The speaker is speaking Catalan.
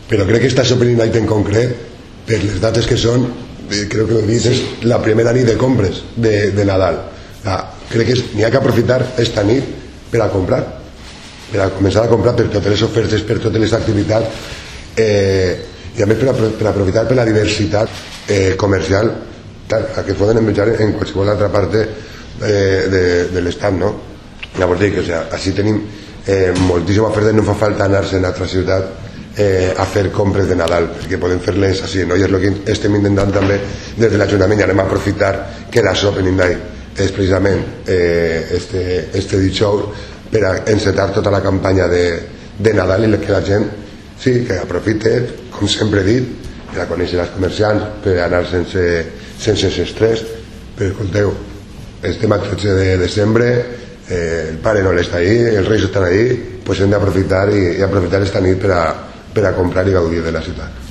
però crec que aquesta Shopping Night en concret, per les dates que són, crec que ho he dit, és la primera nit de compres de Nadal. Crec que n'hi ha que aprofitar esta nit per a comprar, per a començar a comprar per totes les ofertes, per totes les activitats, i a més per a aprofitar per la diversitat comercial que poden envejar en qualsevol altra part de l'estat, no? Llavors dic, així tenim moltíssima oferta, no fa falta anar-se a altra ciutat a fer compres de Nadal, perquè podem fer-les així, no? I és el que estem intentant també des de l'Ajuntament, i anem a aprofitar que la Shopping Night és precisament este dijous per a encetar tota la campanya de Nadal, i que la gent sí, que aprofite, com sempre he dit, per a conèixer els comerciants, per anar sense estrès. Però escolteu, estem a 13 de desembre, el Pare Noel està ahí, els Reis estan ahí, doncs hem d'aprofitar i aprofitar esta nit per a comprar i gaudir de la ciutat.